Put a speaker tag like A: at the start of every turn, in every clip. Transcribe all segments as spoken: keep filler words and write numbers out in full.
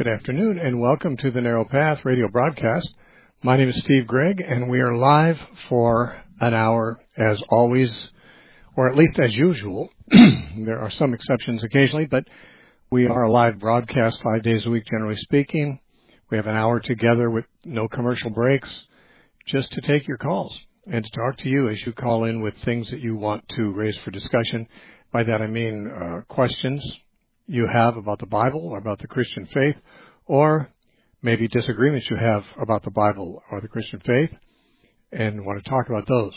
A: Good afternoon, and welcome to the Narrow Path radio broadcast. My name is Steve Gregg, and we are live for an hour as always, or at least as usual. There are some exceptions occasionally, but we are a live broadcast five days a week, generally speaking. We have an hour together with no commercial breaks, just to take your calls and to talk to you as you call in with things that you want to raise for discussion. By that I mean uh, questions you have about the Bible or about the Christian faith, or maybe disagreements you have about the Bible or the Christian faith and want to talk about those.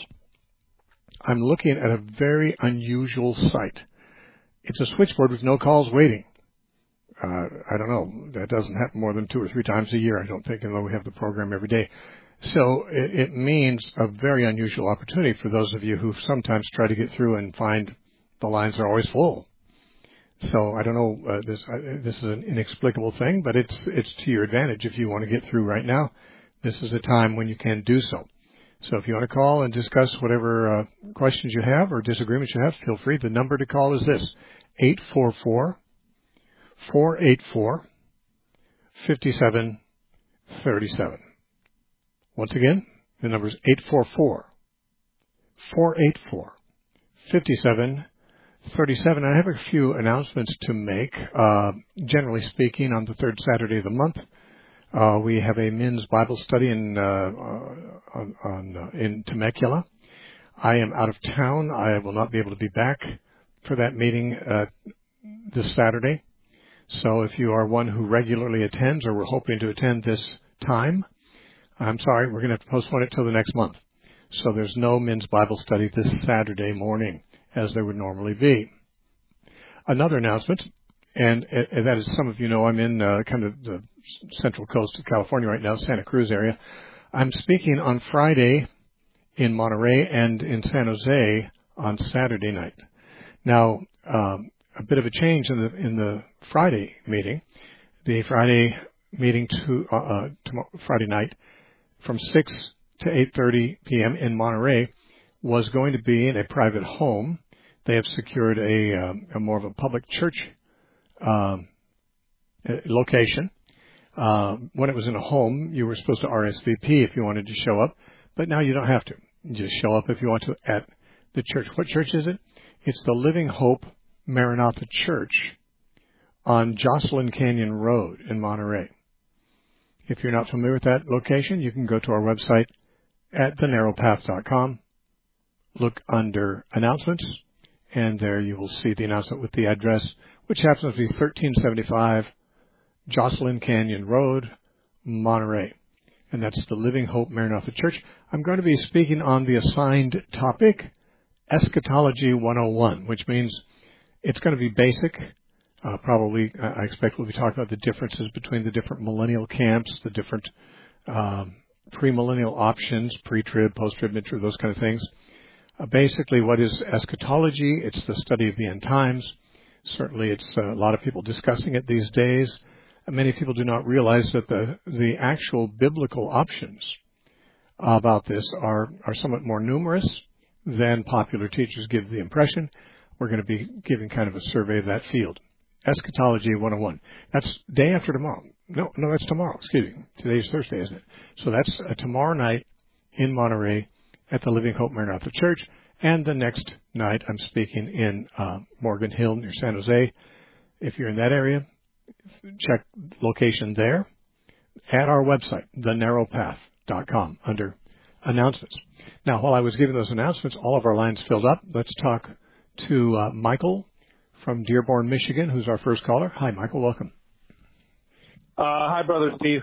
A: I'm looking at a very unusual site. It's a switchboard with no calls waiting. Uh, I don't know. That doesn't happen more than two or three times a year, I don't think, although we have the program every day. So it, it means a very unusual opportunity for those of you who sometimes try to get through and find the lines are always full. So I don't know, uh, this uh, this is an inexplicable thing, but it's it's to your advantage if you want to get through right now. This is a time when you can do so. So if you want to call and discuss whatever uh, questions you have or disagreements you have, feel free. The number to call is this, eight four four, four eight four, five seven three seven. Once again, the number is eight four four, four eight four, five seven thirty-seven. I have a few announcements to make. Uh, generally speaking, on the third Saturday of the month, uh, we have a men's Bible study in uh, uh, on, on uh, in Temecula. I am out of town. I will not be able to be back for that meeting uh, this Saturday. So if you are one who regularly attends or we're hoping to attend this time, I'm sorry, we're going to have to postpone it till the next month. So there's no men's Bible study this Saturday morning, as there would normally be. Another announcement, and, and that is, some of you know, I'm in uh, kind of the central coast of California right now, Santa Cruz area. I'm speaking on Friday in Monterey and in San Jose on Saturday night. Now, um, a bit of a change in the in the Friday meeting. The Friday meeting to uh, uh, tomorrow, Friday night from six to eight thirty p.m. in Monterey was going to be in a private home. They have secured a, um, a more of a public church um, location. Uh, when it was in a home, you were supposed to R S V P if you wanted to show up, but now you don't have to. You just show up if you want to at the church. What church is it? It's the Living Hope Maranatha Church on Jocelyn Canyon Road in Monterey. If you're not familiar with that location, you can go to our website at the narrow path dot com. Look under announcements, and there you will see the announcement with the address, which happens to be thirteen seventy-five Jocelyn Canyon Road, Monterey. And that's the Living Hope Maranatha Church. I'm going to be speaking on the assigned topic, Eschatology one oh one, which means it's going to be basic. Uh, probably, I expect we'll be talking about the differences between the different millennial camps, the different um, premillennial options, pre-trib, post-trib, mid-trib, those kind of things. Uh, basically, what is eschatology? It's the study of the end times. Certainly, it's uh, a lot of people discussing it these days. Uh, many people do not realize that the, the actual biblical options about this are, are somewhat more numerous than popular teachers give the impression. We're going to be giving kind of a survey of that field. Eschatology one oh one. That's day after tomorrow. No, no, that's tomorrow. Excuse me. Today's Thursday, isn't it? So that's uh, tomorrow night in Monterey at the Living Hope Maranatha Church. And the next night, I'm speaking in uh, Morgan Hill near San Jose. If you're in that area, check location there at our website, the narrow path dot com, under announcements. Now, while I was giving those announcements, all of our lines filled up. Let's talk to uh, Michael from Dearborn, Michigan, who's our first caller. Hi, Michael. Welcome.
B: Uh, hi, Brother Steve.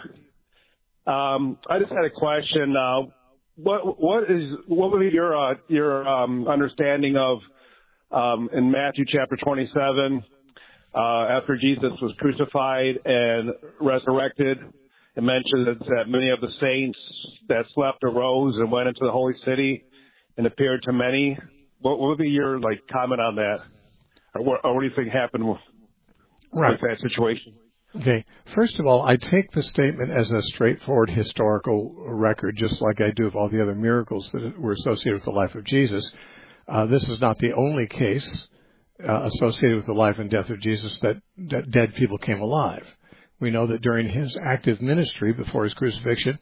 B: Um, I just had a question. Uh, what what is what would be your uh, your um, understanding of um, in Matthew chapter twenty-seven, uh, after Jesus was crucified and resurrected? It mentions that many of the saints that slept arose and went into the holy city and appeared to many. What, what would be your like comment on that? Or what, or what do you think happened with,
A: right.
B: with that situation?
A: Okay. First of all, I take the statement as a straightforward historical record, just like I do of all the other miracles that were associated with the life of Jesus. Uh, this is not the only case uh, associated with the life and death of Jesus that, that dead people came alive. We know that during his active ministry before his crucifixion,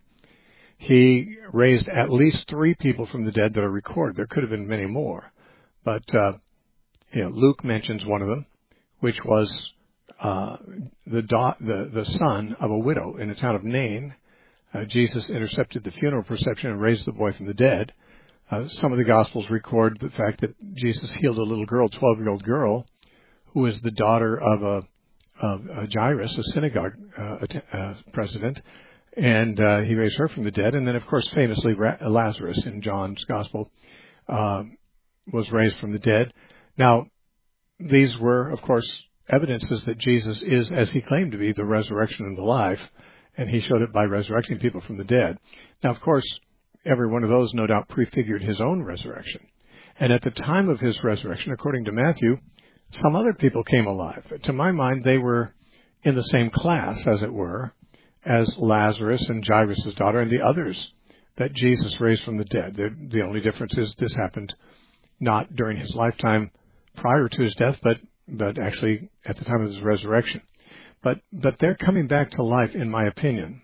A: he raised at least three people from the dead that are recorded. There could have been many more. But uh, you know, Luke mentions one of them, which was uh, the, da- the the son of a widow in the town of Nain. Uh, Jesus intercepted the funeral procession and raised the boy from the dead. Uh, some of the Gospels record the fact that Jesus healed a little girl, twelve-year-old girl, who was the daughter of a, of a Jairus, a synagogue uh, uh, president, and uh, he raised her from the dead. And then, of course, famously, Ra- Lazarus in John's Gospel uh, was raised from the dead. Now, these were, of course, evidences that Jesus is, as he claimed to be, the resurrection and the life, and he showed it by resurrecting people from the dead. Now, of course, every one of those no doubt prefigured his own resurrection. And at the time of his resurrection, according to Matthew, some other people came alive. To my mind, they were in the same class, as it were, as Lazarus and Jairus' daughter and the others that Jesus raised from the dead. The, the only difference is this happened not during his lifetime prior to his death, but, but actually at the time of his resurrection. But, but their coming back to life, in my opinion,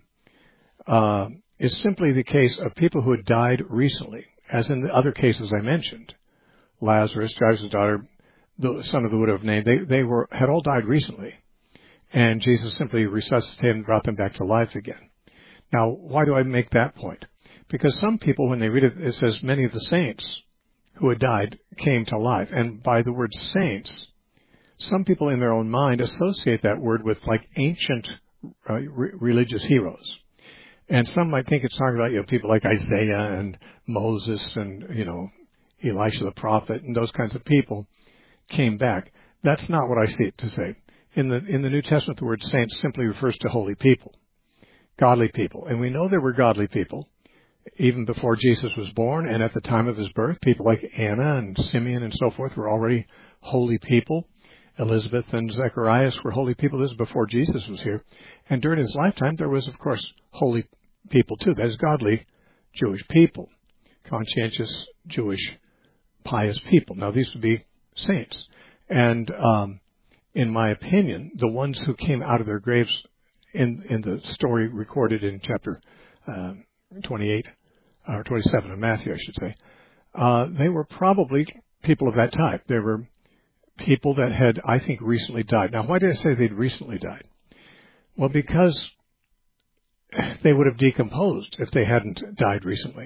A: uh, is simply the case of people who had died recently, as in the other cases I mentioned. Lazarus, Jairus' daughter, the son of the widow of Nain, they, they were, had all died recently. And Jesus simply resuscitated and brought them back to life again. Now, why do I make that point? Because some people, when they read it, it says many of the saints who had died came to life. And by the word saints, some people in their own mind associate that word with like ancient uh, re- religious heroes. And some might think it's talking about, you know, people like Isaiah and Moses and, you know, Elisha the prophet and those kinds of people came back. That's not what I see it to say. In the in the New Testament, the word saints simply refers to holy people, godly people. And we know there were godly people even before Jesus was born, and at the time of his birth, people like Anna and Simeon and so forth were already holy people. Elizabeth and Zacharias were holy people. This is before Jesus was here. And during his lifetime, there was, of course, holy people too. That is, godly Jewish people, conscientious Jewish pious people. Now, these would be saints. And um, in my opinion, the ones who came out of their graves in, in the story recorded in chapter uh, twenty-eight, or twenty-seven of Matthew, I should say, uh, they were probably people of that type. They were people that had, I think, recently died. Now, why did I say they'd recently died? Well, because they would have decomposed if they hadn't died recently.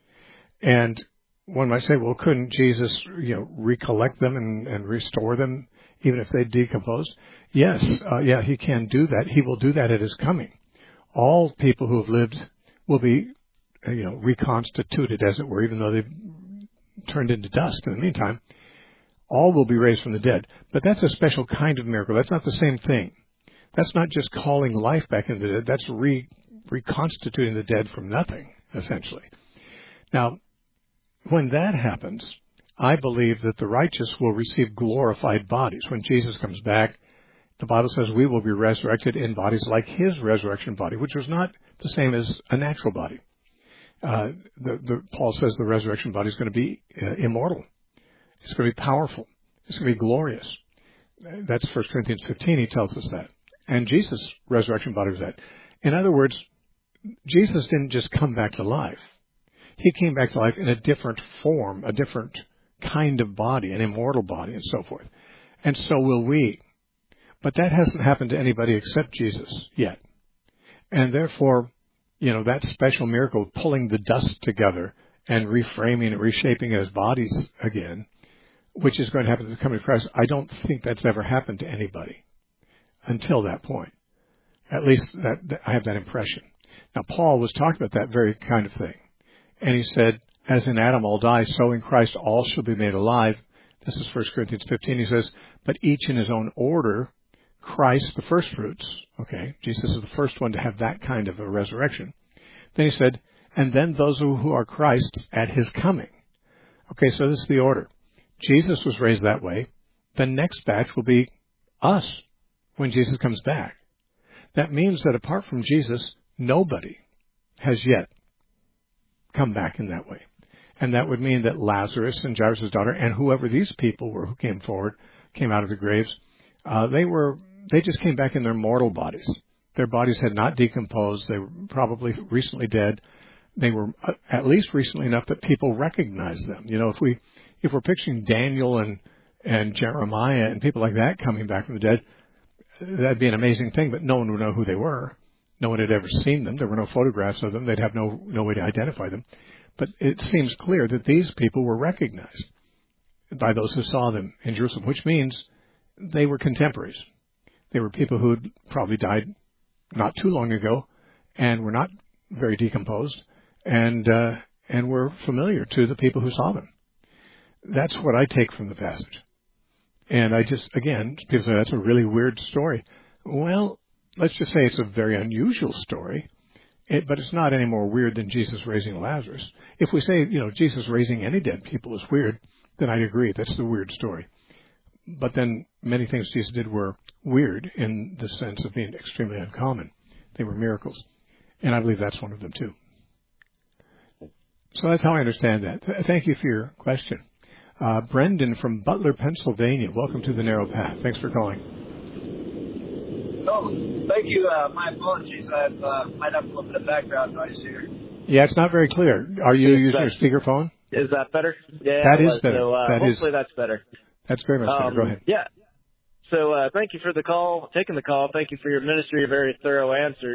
A: And one might say, well, couldn't Jesus, you know, recollect them and, and restore them even if they decomposed? Yes, uh, yeah, he can do that. He will do that at his coming. All people who have lived will be, you know, reconstituted, as it were, even though they've turned into dust. In the meantime, all will be raised from the dead. But that's a special kind of miracle. That's not the same thing. That's not just calling life back into the dead. That's re- reconstituting the dead from nothing, essentially. Now, when that happens, I believe that the righteous will receive glorified bodies. When Jesus comes back, the Bible says we will be resurrected in bodies like his resurrection body, which was not the same as a natural body. Uh, the, the, Paul says the resurrection body is going to be uh, immortal. It's going to be powerful. It's going to be glorious. That's First Corinthians fifteen. He tells us that. And Jesus' resurrection body was that. In other words, Jesus didn't just come back to life. He came back to life in a different form, a different kind of body, an immortal body, and so forth. And so will we. But that hasn't happened to anybody except Jesus yet. And therefore, you know, that special miracle of pulling the dust together and reframing and reshaping as bodies again, which is going to happen to the coming of Christ, I don't think that's ever happened to anybody until that point. At least that, that I have that impression. Now, Paul was talking about that very kind of thing. And he said, as in Adam all die, so in Christ all shall be made alive. This is First Corinthians fifteen. He says, but each in his own order, Christ the first fruits. Okay, Jesus is the first one to have that kind of a resurrection. Then he said, and then those who are Christ's at his coming. Okay, so this is the order. Jesus was raised that way. The next batch will be us when Jesus comes back. That means that apart from Jesus, nobody has yet come back in that way. And that would mean that Lazarus and Jairus' daughter and whoever these people were who came forward, came out of the graves, uh, they were, they just came back in their mortal bodies. Their bodies had not decomposed. They were probably recently dead. They were at least recently enough that people recognized them. You know, if we if we're picturing Daniel and and Jeremiah and people like that coming back from the dead, that'd be an amazing thing. But no one would know who they were. No one had ever seen them. There were no photographs of them. They'd have no no way to identify them. But it seems clear that these people were recognized by those who saw them in Jerusalem, which means they were contemporaries. They were people who had probably died not too long ago and were not very decomposed and uh, and were familiar to the people who saw them. That's what I take from the passage. And I just, again, people say that's a really weird story. Well, let's just say it's a very unusual story, it, but it's not any more weird than Jesus raising Lazarus. If we say, you know, Jesus raising any dead people is weird, then I'd agree that's the weird story. But then many things Jesus did were weird in the sense of being extremely uncommon. They were miracles. And I believe that's one of them too. So that's how I understand that. Th- thank you for your question. Uh, Brendan from Butler, Pennsylvania. Welcome to the Narrow Path. Thanks for calling.
C: Oh, thank you. Uh, my apologies. I uh, might have a little bit of background noise here.
A: Yeah, it's not very clear. Are you
C: is
A: using
C: that,
A: your speakerphone?
C: Is that better? Yeah,
A: that is better.
C: So, uh,
A: that
C: hopefully
A: is,
C: that's better.
A: That's very much better.
C: Um,
A: Go ahead.
C: Yeah. So uh, thank you for the call, taking the call. Thank you for your ministry of very thorough answers.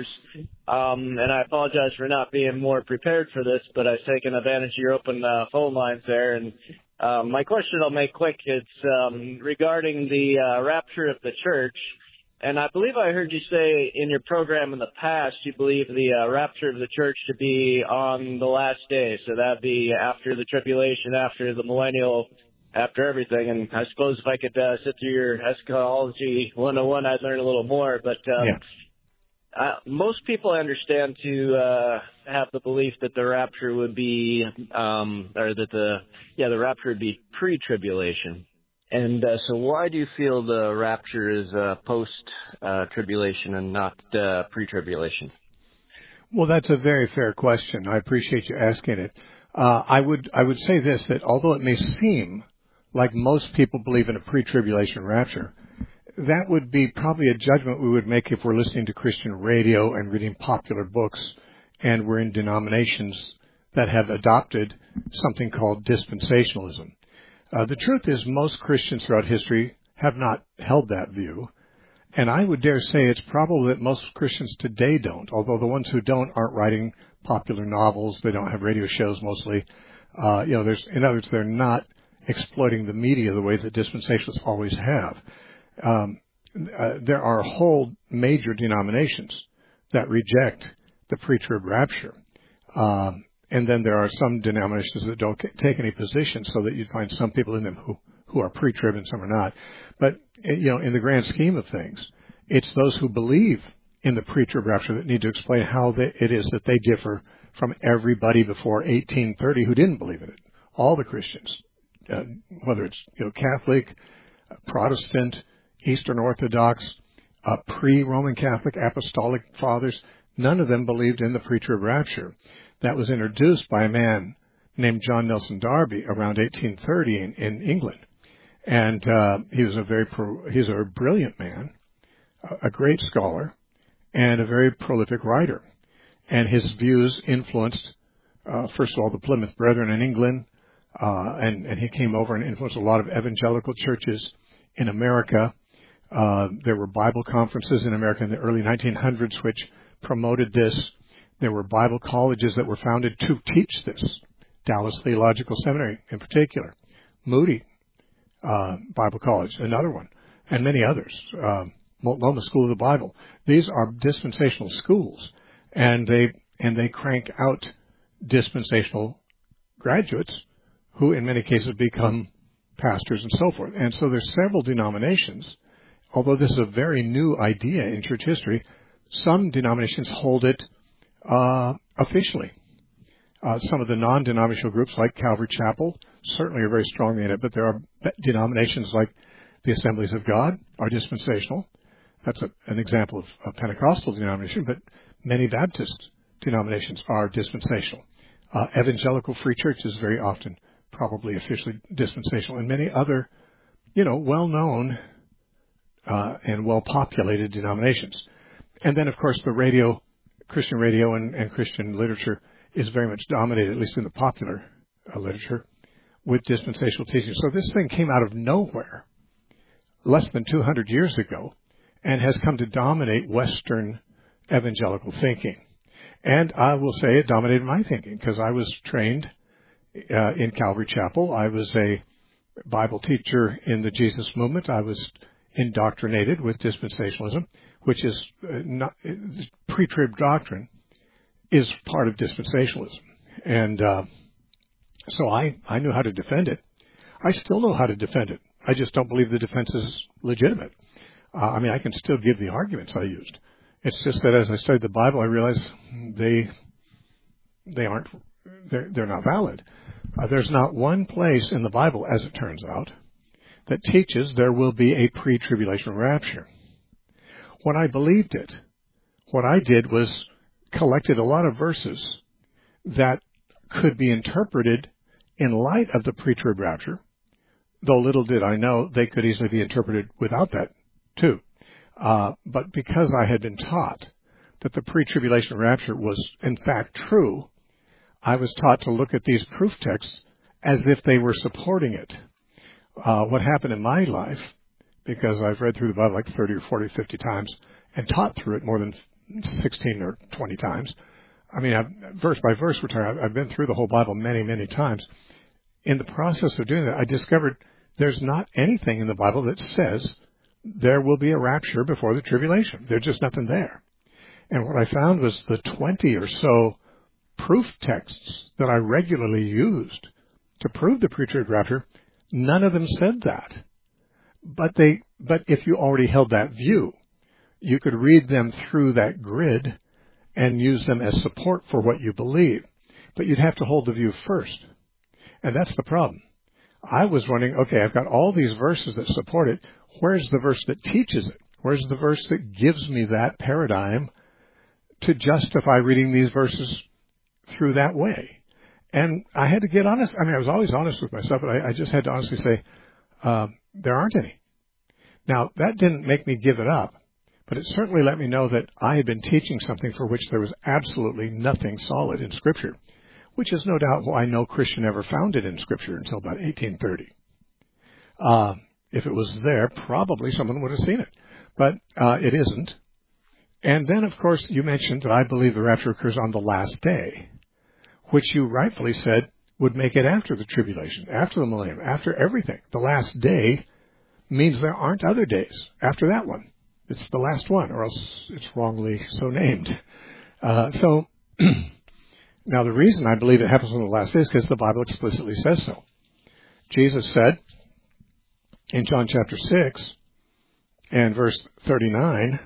C: Um, and I apologize for not being more prepared for this, but I've taken advantage of your open uh, phone lines there. And um, my question I'll make quick. It's um, regarding the uh, rapture of the church. And I believe I heard you say in your program in the past you believe the uh, rapture of the church to be on the last day. So that would be after the tribulation, after the millennial, after everything. And I suppose if I could uh, sit through your eschatology one oh one, I'd learn a little more. But um,
A: yeah.
C: uh, most people I understand to uh, have the belief that the rapture would be, um, or that the, yeah, the rapture would be pre-tribulation. And uh, so why do you feel the rapture is uh, post-tribulation uh, and not uh, pre-tribulation?
A: Well, that's a very fair question. I appreciate you asking it. Uh, I would I would say this, that although it may seem like most people believe in a pre-tribulation rapture, that would be probably a judgment we would make if we're listening to Christian radio and reading popular books and we're in denominations that have adopted something called dispensationalism. Uh, the truth is most Christians throughout history have not held that view, and I would dare say it's probable that most Christians today don't, although the ones who don't aren't writing popular novels, they don't have radio shows mostly. Uh, you know, there's, in other words, they're not exploiting the media the way that dispensationalists always have. Um, uh, there are whole major denominations that reject the pre-trib rapture. Um, And then there are some denominations that don't take any position, so that you find some people in them who, who are pre-trib and some are not. But, you know, in the grand scheme of things, it's those who believe in the pre-trib rapture that need to explain how they, it is that they differ from everybody before eighteen thirty who didn't believe in it. All the Christians, uh, whether it's, you know, Catholic, uh, Protestant, Eastern Orthodox, uh, pre-Roman Catholic, Apostolic Fathers, none of them believed in the pre-trib rapture. That was introduced by a man named John Nelson Darby around eighteen thirty in, in England. And uh, he was a very pro, he's a brilliant man, a, a great scholar, and a very prolific writer. And his views influenced, uh, first of all, the Plymouth Brethren in England, uh, and, and he came over and influenced a lot of evangelical churches in America. Uh, there were Bible conferences in America in the early nineteen hundreds which promoted this. There were Bible colleges that were founded to teach this. Dallas Theological Seminary in particular. Moody uh, Bible College, another one, and many others. Uh, Multnomah School of the Bible. These are dispensational schools, and they and they crank out dispensational graduates who in many cases become pastors and so forth. And so there's several denominations, although this is a very new idea in church history, some denominations hold it Uh, officially. Uh, some of the non-denominational groups like Calvary Chapel certainly are very strongly in it, but there are denominations like the Assemblies of God are dispensational. That's a, an example of a Pentecostal denomination, but many Baptist denominations are dispensational. Uh, Evangelical Free Church is very often probably officially dispensational, and many other, you know, well-known uh, and well-populated denominations. and then, of course, the radio, Christian radio and, and Christian literature is very much dominated, at least in the popular uh, literature, with dispensational teaching. So this thing came out of nowhere less than two hundred years ago and has come to dominate Western evangelical thinking. And I will say it dominated my thinking because I was trained uh, in Calvary Chapel. I was a Bible teacher in the Jesus movement. I was indoctrinated with dispensationalism, which is uh, not, pre-trib doctrine is part of dispensationalism. And uh, so I, I knew how to defend it. I still know how to defend it. I just don't believe the defense is legitimate. Uh, I mean, I can still give the arguments I used. It's just that as I studied the Bible, I realized they they aren't they're, they're not valid. Uh, there's not one place in the Bible, as it turns out, that teaches there will be a pre-tribulation rapture. When I believed it, what I did was collected a lot of verses that could be interpreted in light of the pre-trib rapture, though little did I know they could easily be interpreted without that, too. Uh, but because I had been taught that the pre-tribulation rapture was, in fact, true, I was taught to look at these proof texts as if they were supporting it. Uh, what happened in my life, because I've read through the Bible like thirty or forty, fifty times and taught through it more than sixteen or twenty times. I mean, I've, verse by verse, we're talking, I've been through the whole Bible many, many times. In the process of doing that, I discovered there's not anything in the Bible that says there will be a rapture before the tribulation. There's just nothing there. And what I found was the twenty or so proof texts that I regularly used to prove the pre-trib rapture, none of them said that. But they, but if you already held that view, you could read them through that grid and use them as support for what you believe. But you'd have to hold the view first. And that's the problem. I was wondering, okay, I've got all these verses that support it. Where's the verse that teaches it? Where's the verse that gives me that paradigm to justify reading these verses through that way? And I had to get honest. I mean, I was always honest with myself, but I, I just had to honestly say, uh, there aren't any. Now, that didn't make me give it up, but it certainly let me know that I had been teaching something for which there was absolutely nothing solid in Scripture, which is no doubt why no Christian ever found it in Scripture until about eighteen thirty. Uh, if it was there, probably someone would have seen it, but uh, it isn't. And then, of course, you mentioned that I believe the rapture occurs on the last day, which you rightfully said would make it after the tribulation, after the millennium, after everything. The last day means there aren't other days after that one. It's the last one, or else it's wrongly so named. Uh, so, now the reason I believe it happens on the last day is because the Bible explicitly says so. Jesus said in John chapter six and verse thirty-nine,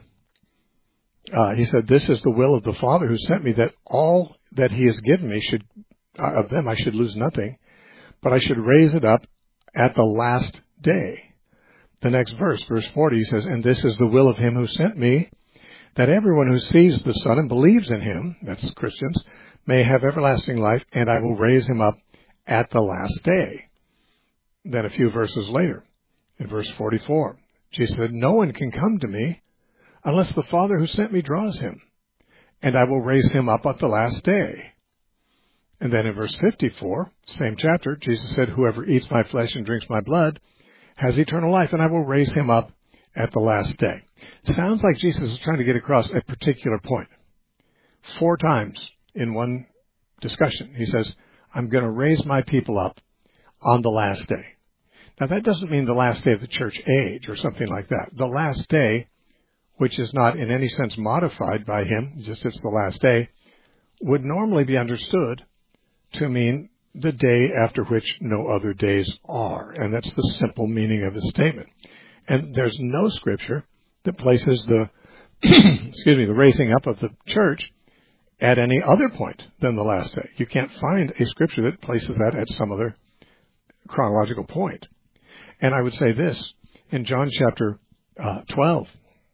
A: uh, he said, "This is the will of the Father who sent me, that all that he has given me should, uh, of them I should lose nothing, but I should raise it up at the last day." The next verse, verse forty, he says, "And this is the will of him who sent me, that everyone who sees the Son and believes in him," that's Christians, "may have everlasting life, and I will raise him up at the last day." Then a few verses later, in verse forty-four, Jesus said, "No one can come to me unless the Father who sent me draws him, and I will raise him up at the last day." And then in verse fifty-four, same chapter, Jesus said, "Whoever eats my flesh and drinks my blood has eternal life, and I will raise him up at the last day." Sounds like Jesus is trying to get across a particular point. Four times in one discussion, he says, "I'm going to raise my people up on the last day." Now, that doesn't mean the last day of the church age or something like that. The last day, which is not in any sense modified by him, just it's the last day, would normally be understood to mean the day after which no other days are. And that's the simple meaning of his statement. And there's no scripture that places the, excuse me, the raising up of the church at any other point than the last day. You can't find a scripture that places that at some other chronological point. And I would say this, in John chapter uh, twelve,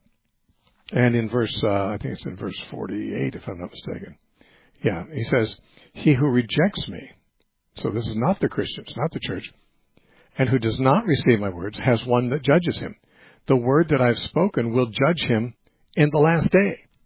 A: and in verse, uh, I think it's in verse forty-eight, if I'm not mistaken. Yeah, he says, "He who rejects me," so this is not the Christians, not the church, "and who does not receive my words has one that judges him. The word that I've spoken will judge him in the last day.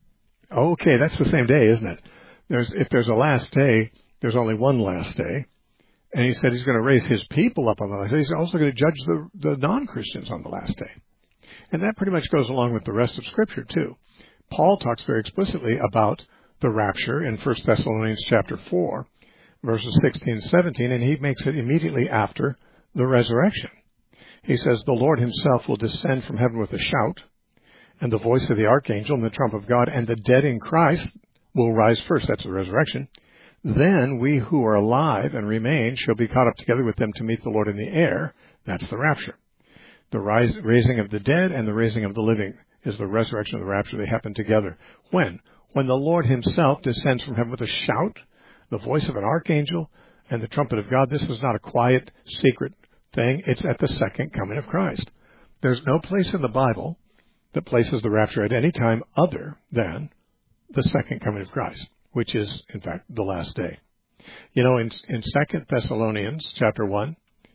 A: Okay, that's the same day, isn't it? There's if there's a last day, there's only one last day. And he said he's going to raise his people up on the last day. He's also going to judge the, the non-Christians on the last day. And that pretty much goes along with the rest of Scripture, too. Paul talks very explicitly about the rapture in First Thessalonians chapter four, verses sixteen and seventeen, and he makes it immediately after the resurrection. He says, the Lord himself will descend from heaven with a shout, and the voice of the archangel and the trump of God, and the dead in Christ will rise first. That's the resurrection. Then we who are alive and remain shall be caught up together with them to meet the Lord in the air. That's the rapture. The rise, raising of the dead and the raising of the living is the resurrection of the rapture. They happen together. When? When the Lord himself descends from heaven with a shout, the voice of an archangel, and the trumpet of God. This is not a quiet, secret thing. It's at the second coming of Christ. There's no place in the Bible that places the rapture at any time other than the second coming of Christ, which is, in fact, the last day. You know, in, in Second Thessalonians chapter one,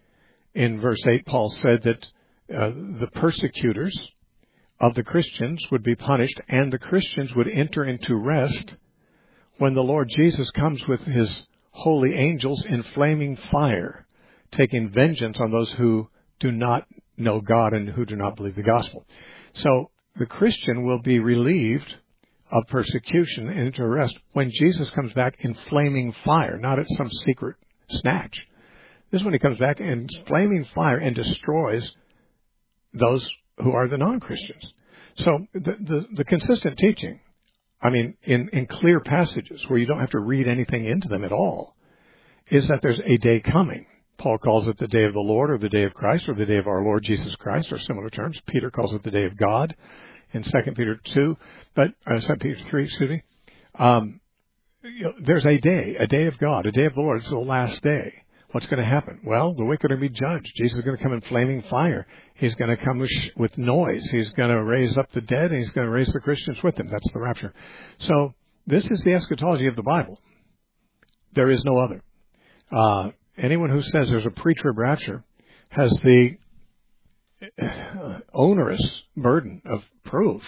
A: in verse eight, Paul said that uh, the persecutors of the Christians would be punished, and the Christians would enter into rest when the Lord Jesus comes with his holy angels in flaming fire, taking vengeance on those who do not know God and who do not believe the gospel. So the Christian will be relieved of persecution and into rest when Jesus comes back in flaming fire, not at some secret snatch. This is when he comes back in flaming fire and destroys those who are the non-Christians. So the, the, the consistent teaching, I mean, in, in clear passages where you don't have to read anything into them at all, is that there's a day coming. Paul calls it the day of the Lord, or the day of Christ, or the day of our Lord Jesus Christ, or similar terms. Peter calls it the day of God in Second Peter two, but uh, Second Peter three, excuse me. Um, you know, there's a day, a day of God, a day of the Lord. It's the last day. What's going to happen? Well, the wicked are going to be judged. Jesus is going to come in flaming fire. He's going to come with, with noise. He's going to raise up the dead, and he's going to raise the Christians with him. That's the rapture. So this is the eschatology of the Bible. There is no other. Uh, anyone who says there's a pre-trib rapture has the onerous burden of proof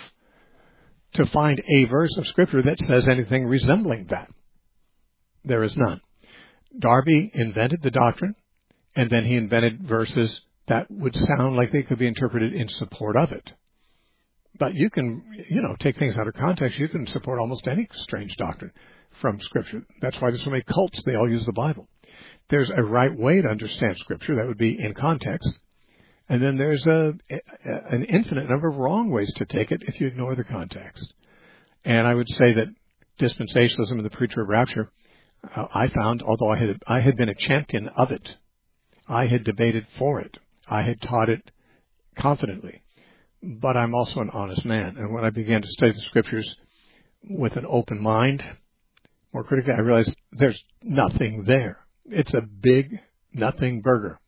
A: to find a verse of Scripture that says anything resembling that. There is none. Darby invented the doctrine, and then he invented verses that would sound like they could be interpreted in support of it. But you can, you know, take things out of context. You can support almost any strange doctrine from Scripture. That's why there's so many cults. They all use the Bible. There's a right way to understand Scripture. That would be in context. And then there's a, a an infinite number of wrong ways to take it if you ignore the context. And I would say that dispensationalism and the pre-trib rapture, uh, I found, although I had I had been a champion of it, I had debated for it, I had taught it confidently, but I'm also an honest man. And when I began to study the Scriptures with an open mind, more critically, I realized there's nothing there. It's a big nothing burger.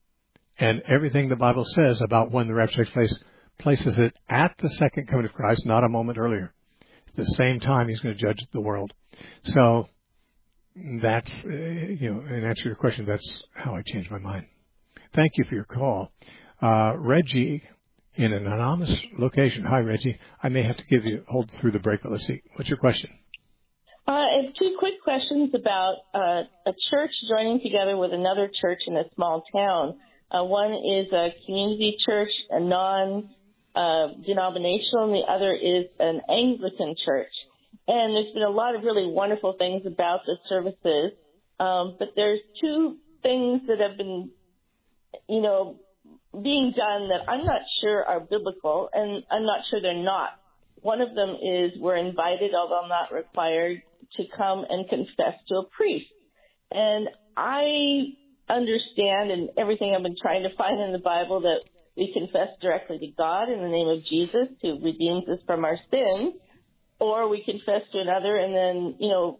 A: And everything the Bible says about when the rapture takes place places it at the second coming of Christ, not a moment earlier. At the same time, he's going to judge the world. So that's, uh, you know, in answer to your question, that's how I changed my mind. Thank you for your call. Uh, Reggie, in an anonymous location. Hi, Reggie. I may have to give you, hold through the break, but let's see. What's your question?
D: Uh, I have two quick questions about uh, a church joining together with another church in a small town. Uh, one is a community church, a non-denominational, uh, and the other is an Anglican church. And there's been a lot of really wonderful things about the services, um, but there's two things that have been, you know, being done that I'm not sure are biblical, and I'm not sure they're not. One of them is we're invited, although not required, to come and confess to a priest. And I understand, and everything I've been trying to find in the Bible, that we confess directly to God in the name of Jesus, who redeems us from our sins, or we confess to another and then, you know,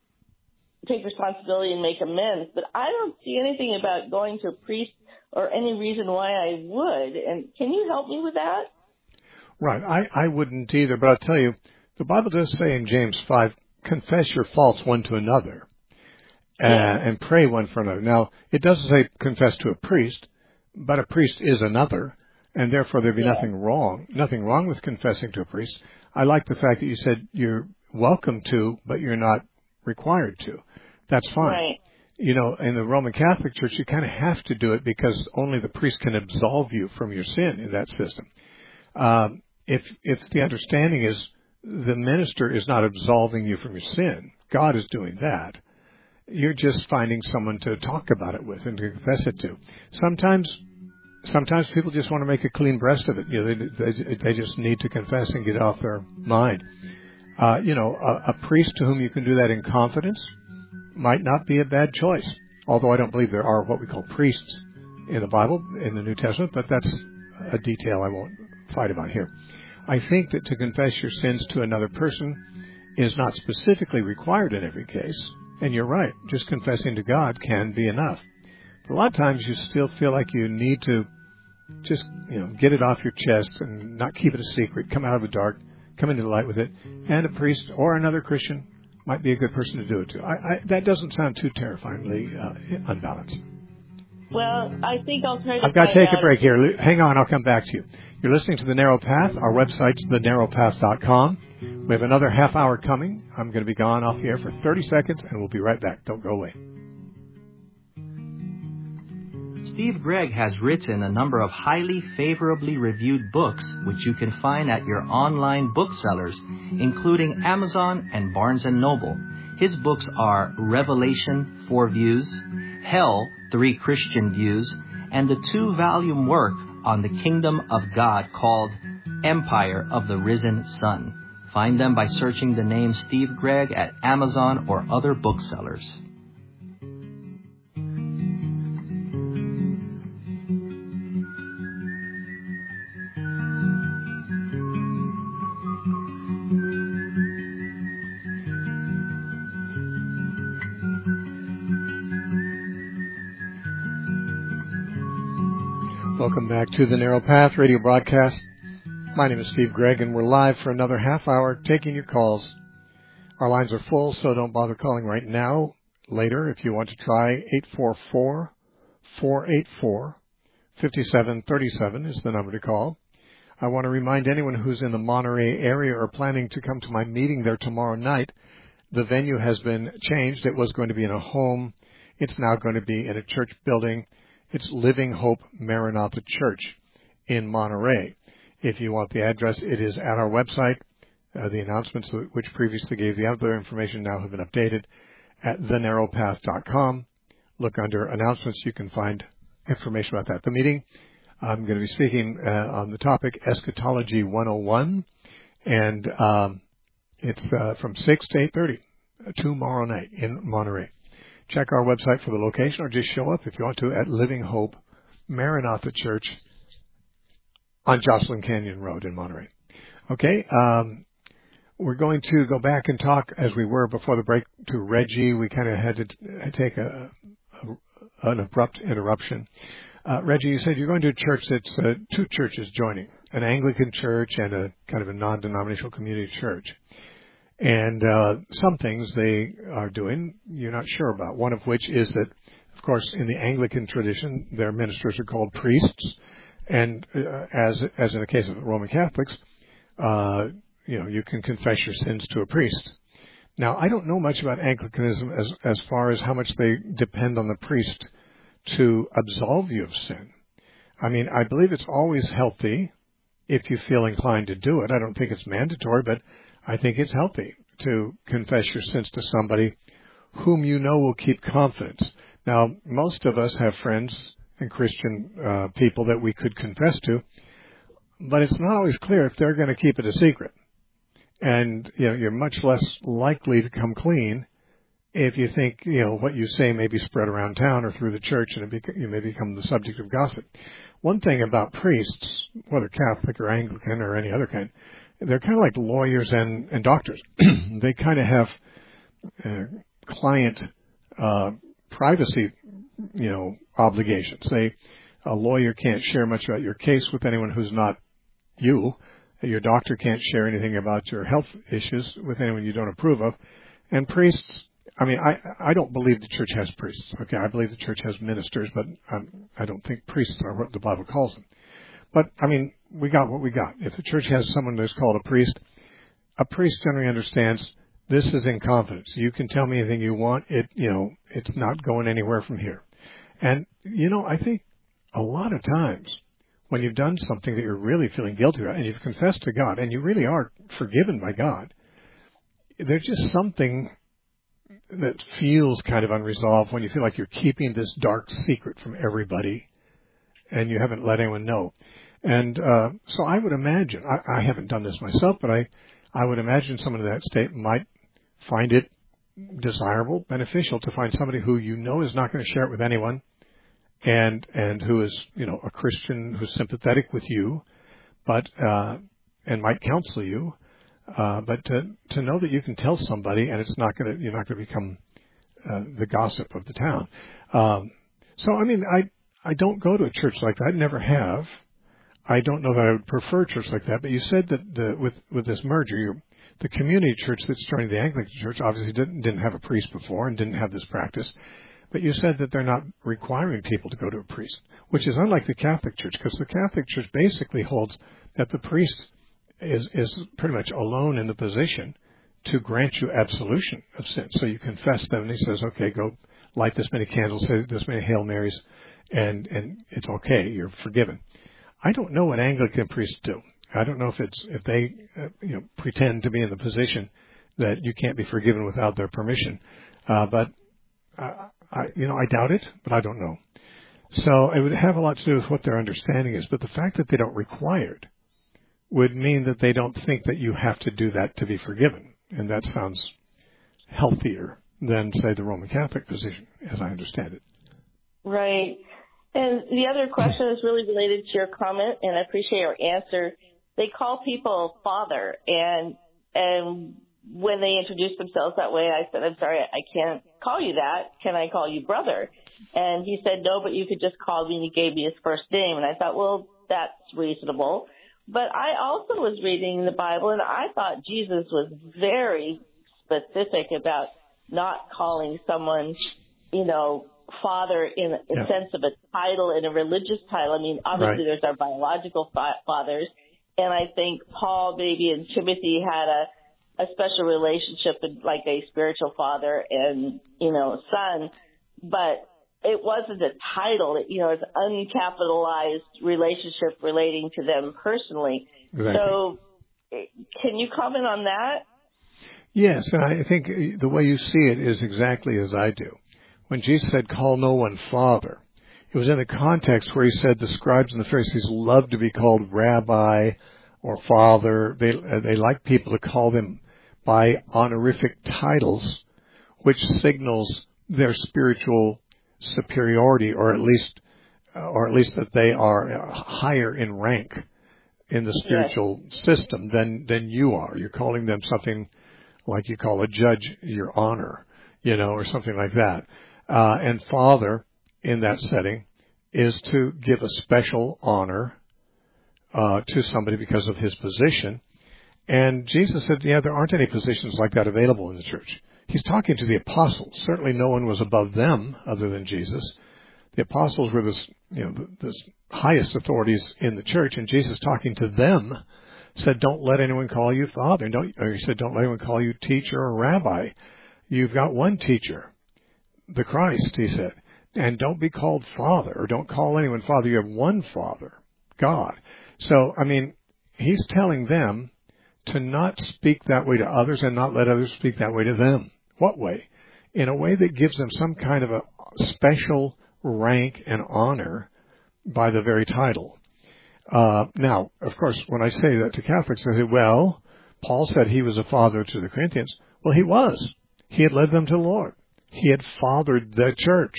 D: take responsibility and make amends. But I don't see anything about going to a priest or any reason why I would. And can you help me with that?
A: Right. I, I wouldn't either, but I'll tell you, the Bible does say in James five, confess your faults one to another. Uh, and pray one for another. Now, it doesn't say confess to a priest, but a priest is another, and therefore there'd be yeah. nothing wrong, nothing wrong with confessing to a priest. I like the fact that you said you're welcome to, but you're not required to. That's fine.
D: Right.
A: You know, in the Roman Catholic Church, you kind of have to do it because only the priest can absolve you from your sin in that system. Um, if if the understanding is the minister is not absolving you from your sin, God is doing that. You're just finding someone to talk about it with and to confess it to. Sometimes, sometimes people just want to make a clean breast of it. You know, they they, they just need to confess and get it off their mind. Uh, you know, a, a priest to whom you can do that in confidence might not be a bad choice. Although I don't believe there are what we call priests in the Bible, in the New Testament, but that's a detail I won't fight about here. I think that to confess your sins to another person is not specifically required in every case. And you're right, just confessing to God can be enough. But a lot of times you still feel like you need to just, you know, get it off your chest and not keep it a secret, come out of the dark, come into the light with it. And a priest or another Christian might be a good person to do it to. I, I, that doesn't sound too terrifyingly uh, unbalanced.
D: Well, I think I'll try to
A: I've got to
D: find
A: take
D: out.
A: a break here. Hang on, I'll come back to you. You're listening to The Narrow Path. Our website's the narrow path dot com. We have another half hour coming. I'm going to be gone off the air for thirty seconds, and we'll be right back. Don't go away.
E: Steve Gregg has written a number of highly favorably reviewed books, which you can find at your online booksellers, including Amazon and Barnes and Noble. His books are Revelation, Four Views, Hell, Three Christian Views, and the two-volume work on the Kingdom of God called Empire of the Risen Sun. Find them by searching the name Steve Gregg at Amazon or other booksellers.
A: Welcome back to the Narrow Path radio broadcast. My name is Steve Gregg, and we're live for another half hour taking your calls. Our lines are full, so don't bother calling right now. Later, if you want to try, eight four four, four eight four, five seven three seven is the number to call. I want to remind anyone who's in the Monterey area or planning to come to my meeting there tomorrow night, the venue has been changed. It was going to be in a home. It's now going to be in a church building. It's Living Hope Maranatha Church in Monterey. If you want the address, it is at our website. Uh, the announcements which previously gave the other information now have been updated at the narrow path dot com. Look under announcements. You can find information about that. The meeting, I'm going to be speaking uh, on the topic Eschatology one oh one, and um, it's uh, from six to eight thirty tomorrow night in Monterey. Check our website for the location, or just show up if you want to at Living Hope Maranatha Church on Jocelyn Canyon Road in Monterey. Okay, um, we're going to go back and talk, as we were before the break, to Reggie. We kind of had to t- take a, a, an abrupt interruption. Uh, Reggie, you said you're going to a church that's uh, two churches joining, an Anglican church and a kind of a non-denominational community church. And uh, some things they are doing you're not sure about, one of which is that, of course, in the Anglican tradition, their ministers are called priests. And uh, as as in the case of Roman Catholics, uh, you know, you can confess your sins to a priest. Now, I don't know much about Anglicanism as, as far as how much they depend on the priest to absolve you of sin. I mean, I believe it's always healthy if you feel inclined to do it. I don't think it's mandatory, but I think it's healthy to confess your sins to somebody whom you know will keep confidence. Now, most of us have friends and Christian uh, people that we could confess to, but it's not always clear if they're going to keep it a secret. And, you know, you're much less likely to come clean if you think, you know, what you say may be spread around town or through the church, and it bec- you may become the subject of gossip. One thing about priests, whether Catholic or Anglican or any other kind, they're kind of like lawyers and, and doctors. They kind of have uh, client uh, privacy, you know, obligations. They, a lawyer can't share much about your case with anyone who's not you. Your doctor can't share anything about your health issues with anyone you don't approve of. And priests, I mean, I I don't believe the church has priests. Okay, I believe the church has ministers, but um, I don't think priests are what the Bible calls them. But, I mean, we got what we got. If the church has someone who's called a priest, a priest generally understands This is in confidence. You can tell me anything you want. It, you know, it's not going anywhere from here. And, you know, I think a lot of times when you've done something that you're really feeling guilty about and you've confessed to God and you really are forgiven by God, there's just something that feels kind of unresolved when you feel like you're keeping this dark secret from everybody and you haven't let anyone know. And uh, so I would imagine, I, I haven't done this myself, but I, I would imagine someone in that state might find it desirable, beneficial to find somebody who you know is not going to share it with anyone and and who is, you know, a Christian who's sympathetic with you, but uh, and might counsel you, uh, but to, to know that you can tell somebody and it's not going to, you're not going to become uh, the gossip of the town. Um, so, I mean, I I don't go to a church like that. I never have. I don't know that I would prefer a church like that, but you said that the, with, with this merger, you're, the community church that's joining the Anglican Church obviously didn't, didn't have a priest before and didn't have this practice, but you said that they're not requiring people to go to a priest, which is unlike the Catholic Church, because the Catholic Church basically holds that the priest is, is pretty much alone in the position to grant you absolution of sin. So you confess them, and he says, okay, go light this many candles, say this many Hail Marys, and, and it's okay, you're forgiven. I don't know what Anglican priests do. I don't know if it's if they uh, you know pretend to be in the position that you can't be forgiven without their permission. Uh, but uh, I you know I doubt it, but I don't know. So it would have a lot to do with what their understanding is. But the fact that they don't require it would mean that they don't think that you have to do that to be forgiven, and that sounds healthier than, say, the Roman Catholic position, as I understand it.
D: Right. And the other question is really related to your comment, and I appreciate your answer. They call people father, and and when they introduce themselves that way, I said, I'm sorry, I can't call you that. Can I call you brother? And he said, no, but you could just call me, and he gave me his first name. And I thought, well, that's reasonable. But I also was reading the Bible, and I thought Jesus was very specific about not calling someone, you know, father in a yeah. sense of a title, in a religious title. I mean, obviously right. there's our biological fa- fathers, and I think Paul maybe and Timothy had a, a special relationship, like a spiritual father and, you know, son, but it wasn't a title. It, you know, it's an uncapitalized relationship relating to them personally.
A: Exactly.
D: So can you comment on that?
A: Yes, and I think the way you see it is exactly as I do. When Jesus said, call no one father, it was in a context where he said the scribes and the Pharisees loved to be called rabbi or father. They, they like people to call them by honorific titles, which signals their spiritual superiority, or at least, or at least that they are higher in rank in the spiritual yes. system than, than you are. You're calling them something like you call a judge your honor, you know, or something like that. Uh, and father, in that setting, is to give a special honor uh, to somebody because of his position. And Jesus said, yeah, there aren't any positions like that available in the church. He's talking to the apostles. Certainly no one was above them other than Jesus. The apostles were this, you know, the, the highest authorities in the church, and Jesus, talking to them, said, don't let anyone call you father. Don't, or he said, don't let anyone call you teacher or rabbi. You've got one teacher, the Christ, he said, and don't be called father, or don't call anyone father. You have one Father, God. So, I mean, he's telling them to not speak that way to others and not let others speak that way to them. What way? In a way that gives them some kind of a special rank and honor by the very title. Uh, now, of course, when I say that to Catholics, I say, well, Paul said he was a father to the Corinthians. Well, he was. He had led them to the Lord. He had fathered the church.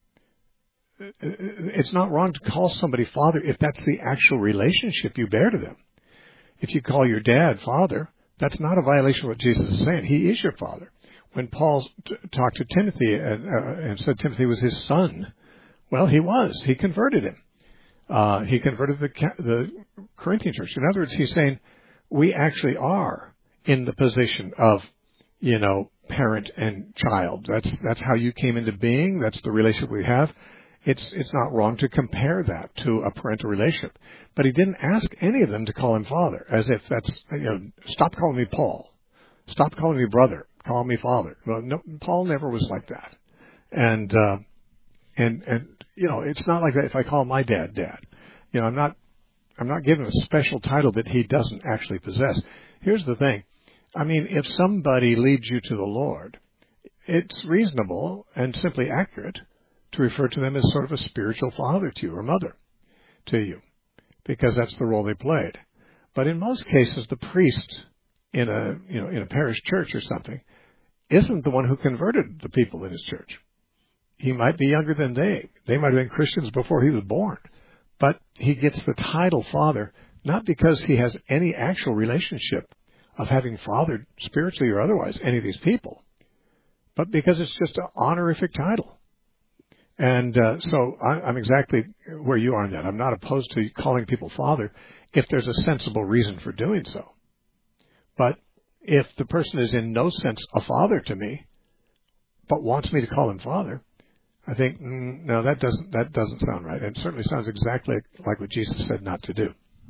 A: It's not wrong to call somebody father if that's the actual relationship you bear to them. If you call your dad father, that's not a violation of what Jesus is saying. He is your father. When Paul t- talked to Timothy and, uh, and said Timothy was his son, well, he was. He converted him. Uh, he converted the, the Corinthian church. In other words, he's saying we actually are in the position of, you know, parent and child. That's that's how you came into being. That's the relationship we have. It's it's not wrong to compare that to a parental relationship. But he didn't ask any of them to call him father, as if that's, you know, stop calling me Paul. Stop calling me brother. call me Father. Well, no, Paul never was like that. And, uh, and, and, you know, it's not like that if I call my dad Dad. You know, I'm not, I'm not giving a special title that he doesn't actually possess. Here's the thing. I mean, if somebody leads you to the Lord, it's reasonable and simply accurate to refer to them as sort of a spiritual father to you or mother to you, because that's the role they played. But in most cases, the priest in a, you know, in a parish church or something isn't the one who converted the people in his church. He might be younger than they. They might have been Christians before he was born. But he gets the title father not because he has any actual relationship of having fathered spiritually or otherwise any of these people, but because it's just an honorific title. And uh, so I, I'm exactly where you are on that. I'm not opposed to calling people father if there's a sensible reason for doing so. But if the person is in no sense a father to me, but wants me to call him father, I think, mm, no, that doesn't that doesn't sound right. And it certainly sounds exactly like what Jesus said not to do.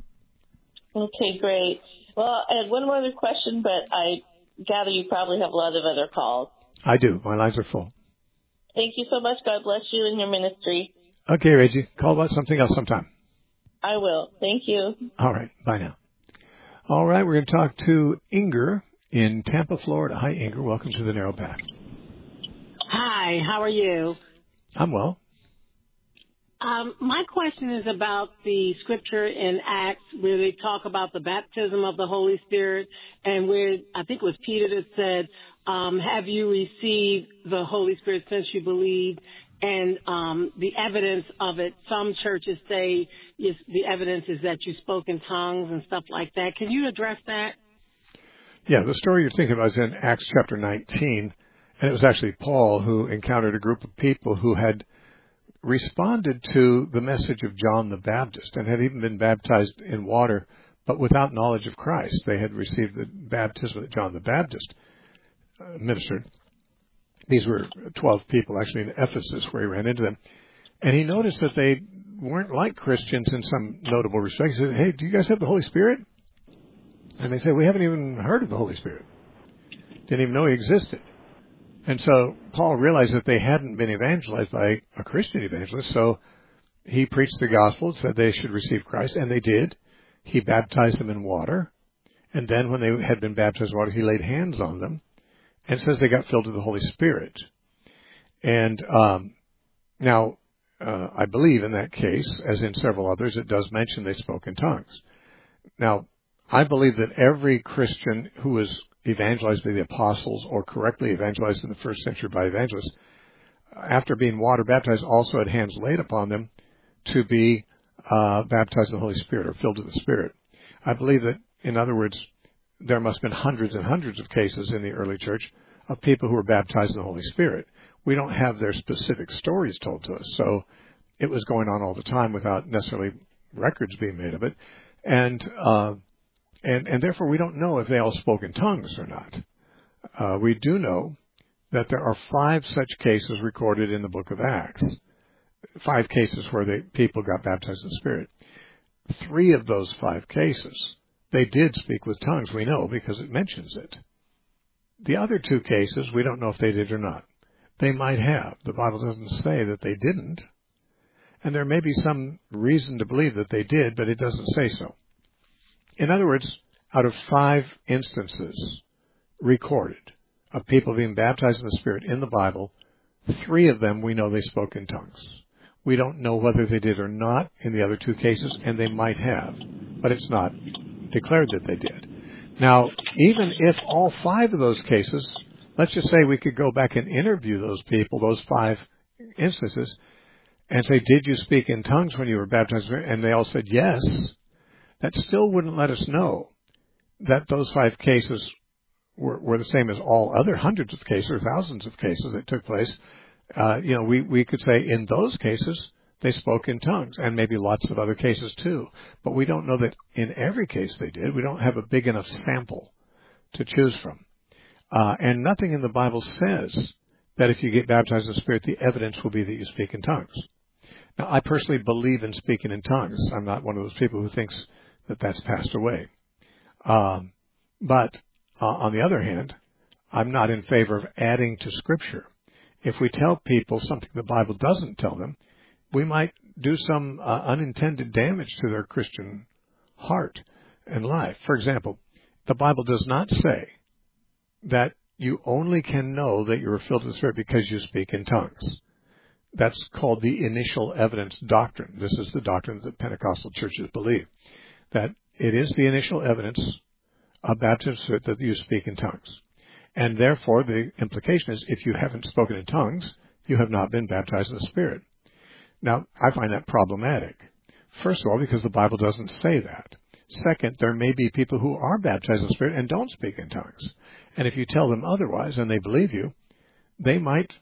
D: Okay, great. Well, I had one more other question, but I gather you probably have a lot of other calls.
A: I do. My lines are full.
D: Thank you so much. God bless you and your ministry.
A: Okay, Reggie. Call about something else sometime.
D: I will. Thank you.
A: All right. Bye now. All right. We're going to talk to Inger in Tampa, Florida. Hi, Inger. Welcome to the Narrow Path.
F: Hi. How are you?
A: I'm well.
F: Um, my question is about the scripture in Acts where they talk about the baptism of the Holy Spirit, and where I think it was Peter that said, um, have you received the Holy Spirit since you believed? And um, the evidence of it, some churches say is, the evidence is that you spoke in tongues and stuff like that. Can you address that?
A: Yeah, the story you're thinking about is in Acts chapter nineteen, and it was actually Paul who encountered a group of people who had responded to the message of John the Baptist and had even been baptized in water, but without knowledge of Christ. They had received the baptism that John the Baptist uh, ministered. These were twelve people actually in Ephesus where he ran into them. And he noticed that they weren't like Christians in some notable respects. He said, hey, do you guys have the Holy Spirit? And they said, we haven't even heard of the Holy Spirit. Didn't even know he existed. And so Paul realized that they hadn't been evangelized by a Christian evangelist, so he preached the gospel, said they should receive Christ, and they did. He baptized them in water, and then when they had been baptized in water, he laid hands on them, and says they got filled with the Holy Spirit. And um, now, uh, I believe in that case, as in several others, it does mention they spoke in tongues. Now, I believe that every Christian who was evangelized by the apostles or correctly evangelized in the first century by evangelists, after being water baptized, also had hands laid upon them to be uh, baptized in the Holy Spirit or filled with the Spirit. I believe that, in other words, there must have been hundreds and hundreds of cases in the early church of people who were baptized in the Holy Spirit. We don't have their specific stories told to us, so it was going on all the time without necessarily records being made of it. And uh, And, and therefore, we don't know if they all spoke in tongues or not. Uh, we do know that there are five such cases recorded in the book of Acts, five cases where the people got baptized in the Spirit. Three of those five cases, they did speak with tongues, we know, because it mentions it. The other two cases, we don't know if they did or not. They might have. The Bible doesn't say that they didn't. And there may be some reason to believe that they did, but it doesn't say so. In other words, out of five instances recorded of people being baptized in the Spirit in the Bible, three of them we know they spoke in tongues. We don't know whether they did or not in the other two cases, and they might have, but it's not declared that they did. Now, even if all five of those cases, let's just say we could go back and interview those people, those five instances, and say, did you speak in tongues when you were baptized? And they all said yes. That still wouldn't let us know that those five cases were, were the same as all other hundreds of cases or thousands of cases that took place. Uh, you know, we, we could say in those cases they spoke in tongues, and maybe lots of other cases too. But we don't know that in every case they did. We don't have a big enough sample to choose from. Uh, and nothing in the Bible says that if you get baptized in the Spirit, the evidence will be that you speak in tongues. Now, I personally believe in speaking in tongues. I'm not one of those people who thinks that that's passed away. Um, but uh, on the other hand, I'm not in favor of adding to Scripture. If we tell people something the Bible doesn't tell them, we might do some uh, unintended damage to their Christian heart and life. For example, the Bible does not say that you only can know that you are filled with the Spirit because you speak in tongues. That's called the initial evidence doctrine. This is the doctrine that Pentecostal churches believe, that it is the initial evidence of baptism that you speak in tongues. And therefore, the implication is if you haven't spoken in tongues, you have not been baptized in the Spirit. Now, I find that problematic. First of all, because the Bible doesn't say that. Second, there may be people who are baptized in the Spirit and don't speak in tongues. And if you tell them otherwise and they believe you, they might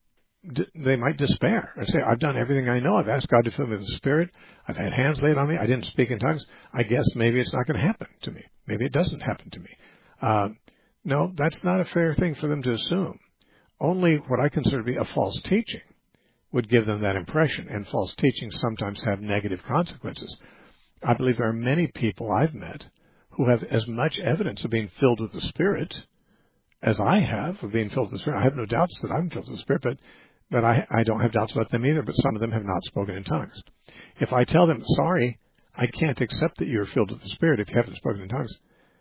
A: they might despair and say, I've done everything I know. I've asked God to fill me with the Spirit. I've had hands laid on me. I didn't speak in tongues. I guess maybe it's not going to happen to me. Maybe it doesn't happen to me. Uh, no, that's not a fair thing for them to assume. Only what I consider to be a false teaching would give them that impression, and false teachings sometimes have negative consequences. I believe there are many people I've met who have as much evidence of being filled with the Spirit as I have of being filled with the Spirit. I have no doubts that I'm filled with the Spirit, but but I, I don't have doubts about them either, but some of them have not spoken in tongues. If I tell them, sorry, I can't accept that you're filled with the Spirit if you haven't spoken in tongues,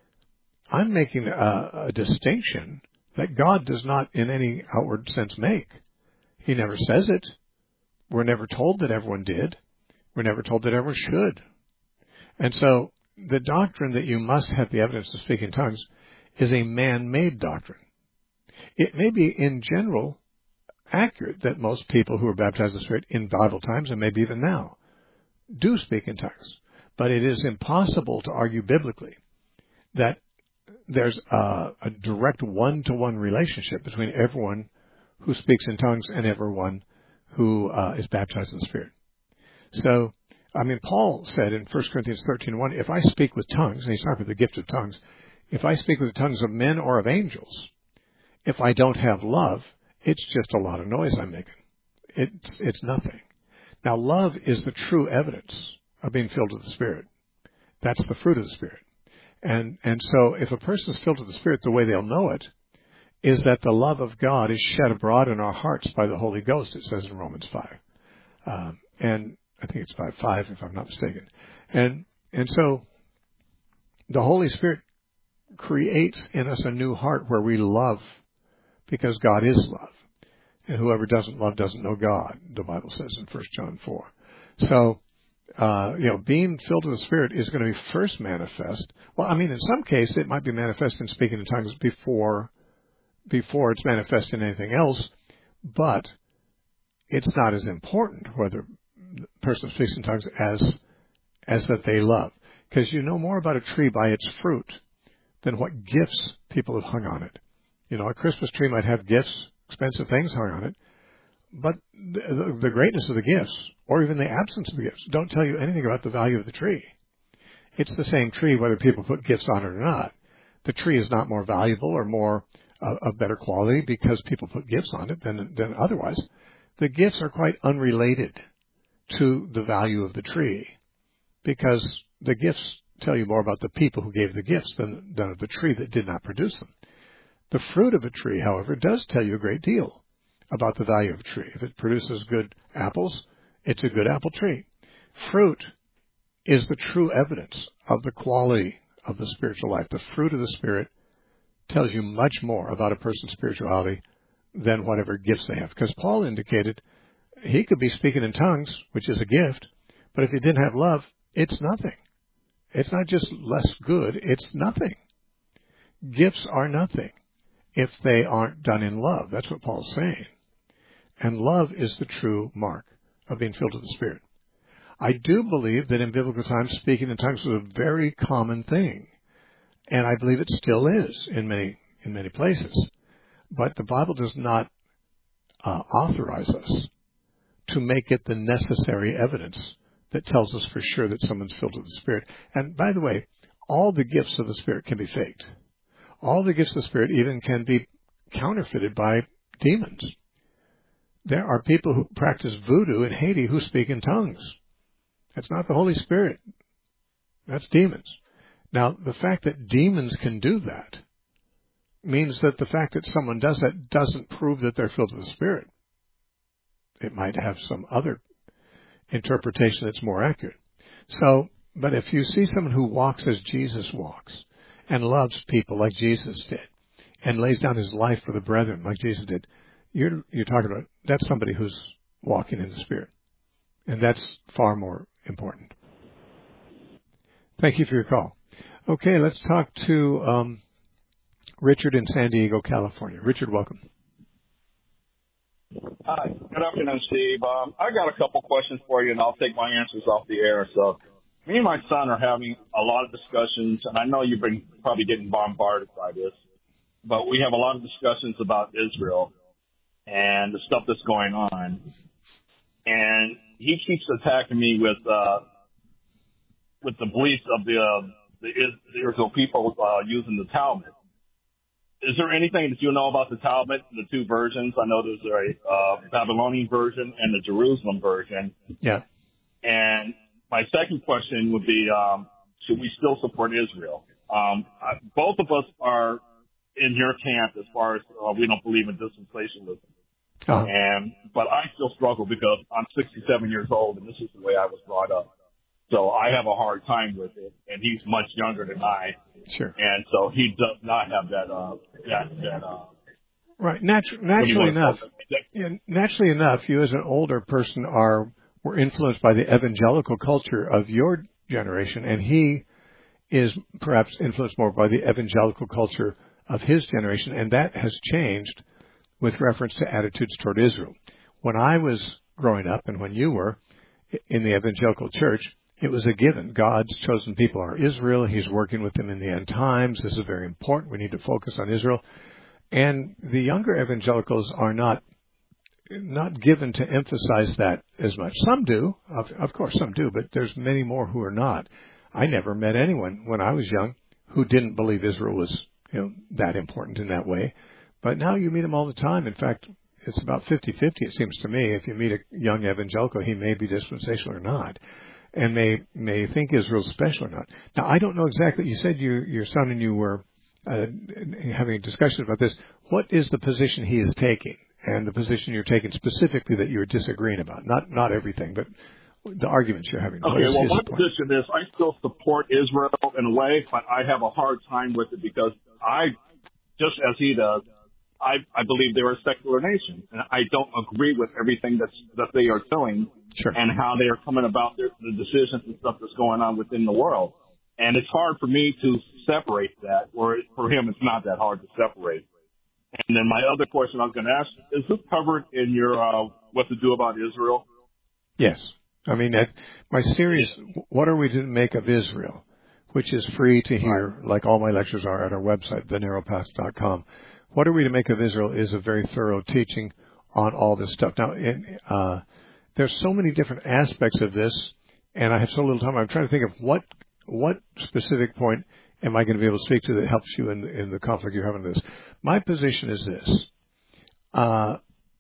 A: I'm making a, a distinction that God does not in any outward sense make. He never says it. We're never told that everyone did. We're never told that everyone should. And so the doctrine that you must have the evidence to speak in tongues is a man-made doctrine. It may be in general accurate that most people who are baptized in the Spirit in Bible times, and maybe even now, do speak in tongues. But it is impossible to argue biblically that there's a, a direct one-to-one relationship between everyone who speaks in tongues and everyone who uh, is baptized in the Spirit. So, I mean, Paul said in First Corinthians thirteen one, if I speak with tongues, and he's talking about the gift of tongues, if I speak with the tongues of men or of angels, if I don't have love, it's just a lot of noise I'm making. It's, it's nothing. Now, love is the true evidence of being filled with the Spirit. That's the fruit of the Spirit. And, and so if a person is filled with the Spirit, the way they'll know it is that the love of God is shed abroad in our hearts by the Holy Ghost, it says in Romans five. Um, and I think it's five five, if I'm not mistaken. And, and so the Holy Spirit creates in us a new heart where we love because God is love. And whoever doesn't love doesn't know God, the Bible says in First John four. So, uh, you know, being filled with the Spirit is going to be first manifest. Well, I mean, in some cases it might be manifest in speaking in tongues before, before it's manifest in anything else, but it's not as important whether the person speaks in tongues as, as that they love. Because you know more about a tree by its fruit than what gifts people have hung on it. You know, a Christmas tree might have gifts, expensive things hung on it, but the, the greatness of the gifts, or even the absence of the gifts, don't tell you anything about the value of the tree. It's the same tree whether people put gifts on it or not. The tree is not more valuable or more uh, of better quality because people put gifts on it than, than otherwise. The gifts are quite unrelated to the value of the tree because the gifts tell you more about the people who gave the gifts than, than of the tree that did not produce them. The fruit of a tree, however, does tell you a great deal about the value of a tree. If it produces good apples, it's a good apple tree. Fruit is the true evidence of the quality of the spiritual life. The fruit of the Spirit tells you much more about a person's spirituality than whatever gifts they have. Because Paul indicated he could be speaking in tongues, which is a gift, but if he didn't have love, it's nothing. It's not just less good, it's nothing. Gifts are nothing if they aren't done in love. That's what Paul's saying. And love is the true mark of being filled with the Spirit. I do believe that in biblical times, speaking in tongues was a very common thing. And I believe it still is in many, in many places. But the Bible does not uh, authorize us to make it the necessary evidence that tells us for sure that someone's filled with the Spirit. And by the way, all the gifts of the Spirit can be faked. All the gifts of the Spirit even can be counterfeited by demons. There are people who practice voodoo in Haiti who speak in tongues. That's not the Holy Spirit. That's demons. Now, the fact that demons can do that means that the fact that someone does that doesn't prove that they're filled with the Spirit. It might have some other interpretation that's more accurate. So, but if you see someone who walks as Jesus walks and loves people like Jesus did and lays down his life for the brethren like Jesus did, you're, you're talking about, that's somebody who's walking in the Spirit. And that's far more important. Thank you for your call. Okay, let's talk to um, Richard in San Diego, California. Richard, welcome.
G: Hi. Good afternoon, Steve. Um, I got a couple questions for you, and I'll take my answers off the air. So me and my son are having a lot of discussions, and I know you've been probably getting bombarded by this, but we have a lot of discussions about Israel and the stuff that's going on. And he keeps attacking me with uh, with the beliefs of the, uh, the, the Israel people uh, using the Talmud. Is there anything that you know about the Talmud, the two versions? I know there's a uh, Babylonian version and the Jerusalem version.
A: Yeah.
G: And my second question would be, um, should we still support Israel? Um, I, both of us are in your camp as far as uh, we don't believe in dispensationalism.
A: Uh-huh.
G: And but I still struggle because I'm sixty-seven years old, and this is the way I was brought up. So I have a hard time with it, and he's much younger than I.
A: Sure.
G: And so he does not have that, uh, that, that, uh,
A: right. Natu- naturally enough, yeah, naturally enough, you as an older person are, were influenced by the evangelical culture of your generation, and he is perhaps influenced more by the evangelical culture of his generation, and that has changed with reference to attitudes toward Israel. When I was growing up and when you were in the evangelical church, it was a given. God's chosen people are Israel. He's working with them in the end times. This is very important. We need to focus on Israel. And the younger evangelicals are not not given to emphasize that as much. Some do. Of, of course, some do, but there's many more who are not. I never met anyone when I was young who didn't believe Israel was, you know, that important in that way. But now you meet them all the time. In fact, it's about fifty-fifty, it seems to me. If you meet a young evangelical, he may be dispensational or not, and may may think Israel's special or not. Now, I don't know exactly. You said your your son and you were uh, having a discussion about this. What is the position he is taking, and the position you're taking specifically that you're disagreeing about? Not not everything, but the arguments you're having.
G: Okay, well, my position is I still support Israel in a way, but I have a hard time with it because I, just as he does, I, I believe they're a secular nation, and I don't agree with everything that's, that they are doing
A: sure.
G: and how they are coming about their, the decisions and stuff that's going on within the world. And it's hard for me to separate that, or for him it's not that hard to separate. And then my other question I was going to ask, is this covered in your uh, What to Do About Israel?
A: Yes. I mean, that, my series, What Are We to Make of Israel, which is free to hear, right. like all my lectures are at our website, the narrow path dot com. What Are We to Make of Israel is a very thorough teaching on all this stuff. Now, in, uh, there's so many different aspects of this, and I have so little time. I'm trying to think of what what specific point am I going to be able to speak to that helps you in, in the conflict you're having with this. My position is this. Uh,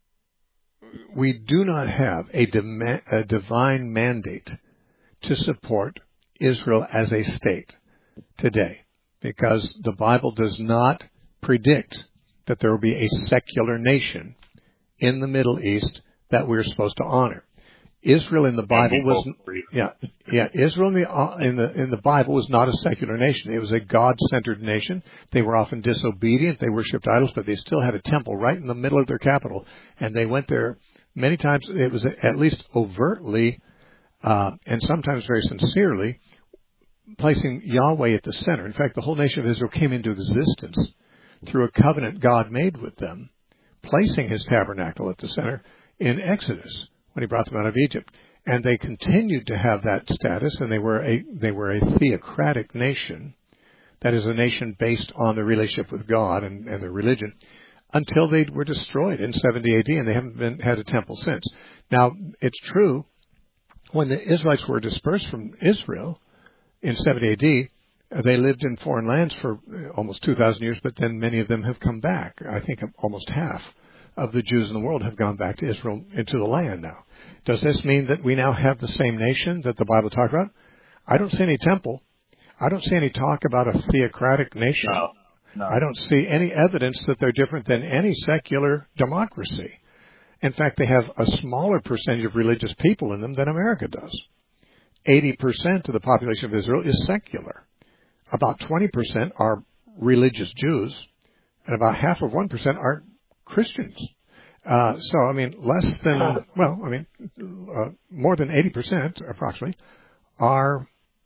A: we do not have a, dem- a divine mandate to support Israel as a state today, because the Bible does not predict that there will be a secular nation in the Middle East that we're supposed to honor. Israel in the Bible was yeah yeah Israel in the uh, in the in the Bible was not a secular nation. It was a God-centered nation. They were often disobedient. They worshipped idols, but they still had a temple right in the middle of their capital, and they went there many times. It was at least overtly uh, and sometimes very sincerely placing Yahweh at the center. In fact, the whole nation of Israel came into existence through a covenant God made with them, placing his tabernacle at the center in Exodus when he brought them out of Egypt. And they continued to have that status, and they were a they were a theocratic nation, that is a nation based on the relationship with God and, and their religion, until they were destroyed in seventy A D, and they haven't been had a temple since. Now, it's true, when the Israelites were dispersed from Israel in seventy A D, they lived in foreign lands for almost two thousand years, but then many of them have come back. I think almost half of the Jews in the world have gone back to Israel, into the land now. Does this mean that we now have the same nation that the Bible talks about? I don't see any temple. I don't see any talk about a theocratic nation.
G: No. No.
A: I don't see any evidence that they're different than any secular democracy. In fact, they have a smaller percentage of religious people in them than America does. eighty percent of the population of Israel is secular. About twenty percent are religious Jews, and about half of one percent are Christians. Uh, so, I mean, less than, well, I mean, uh, more than eighty percent, approximately, are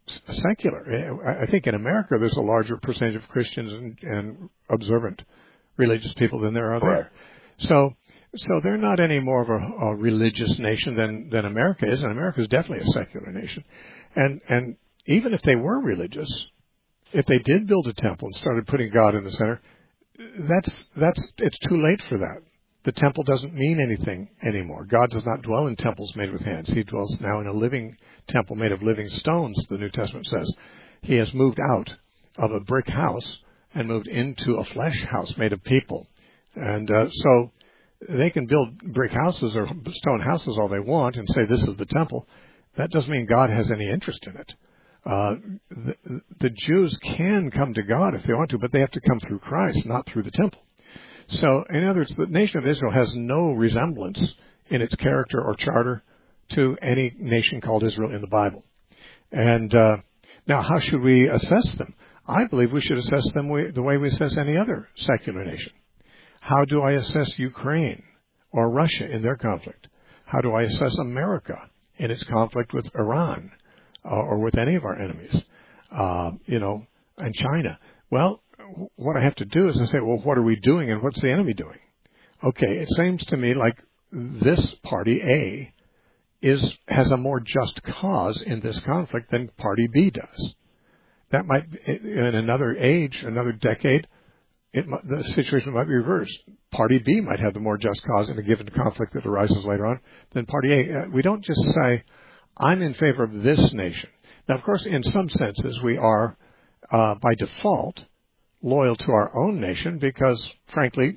A: secular. I think in America there's a larger percentage of Christians and, and observant religious people than there are there. So, so they're not any more of a, a religious nation than, than America is, and America is definitely a secular nation. And, and even if they were religious, if they did build a temple and started putting God in the center, that's, that's, it's too late for that. The temple doesn't mean anything anymore. God does not dwell in temples made with hands. He dwells now in a living temple made of living stones, the New Testament says. He has moved out of a brick house and moved into a flesh house made of people. And uh, so they can build brick houses or stone houses all they want and say this is the temple. That doesn't mean God has any interest in it. Uh, the, the Jews can come to God if they want to, but they have to come through Christ, not through the temple. So, in other words, the nation of Israel has no resemblance in its character or charter to any nation called Israel in the Bible. And uh, now, how should we assess them? I believe we should assess them the way we assess any other secular nation. How do I assess Ukraine or Russia in their conflict? How do I assess America in its conflict with Iran uh, or with any of our enemies, uh, you know, and China? Well, what I have to do is I say, well, what are we doing and what's the enemy doing? Okay, it seems to me like this party A is has a more just cause in this conflict than party B does. That might, in another age, another decade, it, the situation might be reversed. Party B might have the more just cause in a given conflict that arises later on than party A. We don't just say, I'm in favor of this nation. Now, of course, in some senses, we are, uh, by default, loyal to our own nation because, frankly,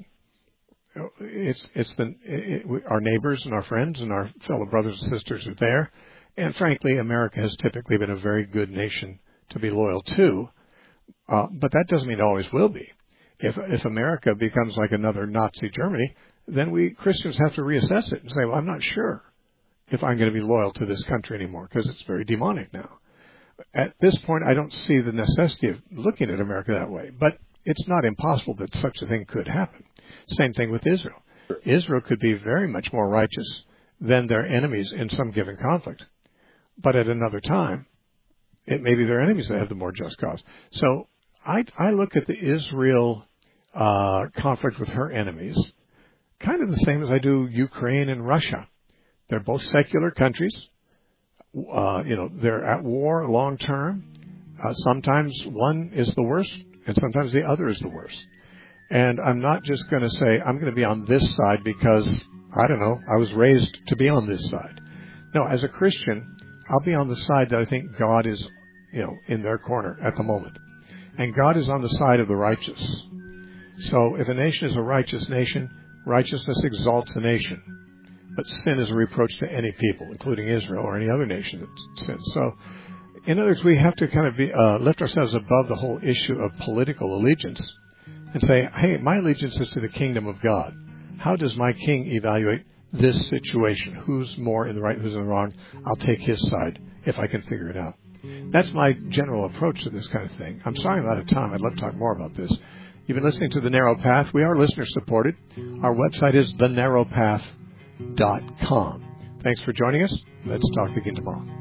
A: it's it's the it, we, our neighbors and our friends and our fellow brothers and sisters are there, and frankly, America has typically been a very good nation to be loyal to. Uh, but that doesn't mean it always will be. If if America becomes like another Nazi Germany, then we Christians have to reassess it and say, well, I'm not sure if I'm going to be loyal to this country anymore because it's very demonic now. At this point, I don't see the necessity of looking at America that way. But it's not impossible that such a thing could happen. Same thing with Israel. Israel could be very much more righteous than their enemies in some given conflict. But at another time, it may be their enemies that have the more just cause. So I, I look at the Israel uh, conflict with her enemies kind of the same as I do Ukraine and Russia. They're both secular countries. Uh, you know, they're at war long term. Uh, sometimes one is the worst, and sometimes the other is the worst. And I'm not just going to say, I'm going to be on this side because, I don't know, I was raised to be on this side. No, as a Christian, I'll be on the side that I think God is, you know, in their corner at the moment. And God is on the side of the righteous. So if a nation is a righteous nation, righteousness exalts a nation. But sin is a reproach to any people, including Israel or any other nation that sins. So, in other words, we have to kind of be, uh, lift ourselves above the whole issue of political allegiance and say, hey, my allegiance is to the kingdom of God. How does my king evaluate this situation? Who's more in the right, who's in the wrong? I'll take his side if I can figure it out. That's my general approach to this kind of thing. I'm sorry I'm out of time. I'd love to talk more about this. You've been listening to The Narrow Path. We are listener-supported. Our website is the narrow path dot com. Thanks for joining us. Let's talk again tomorrow.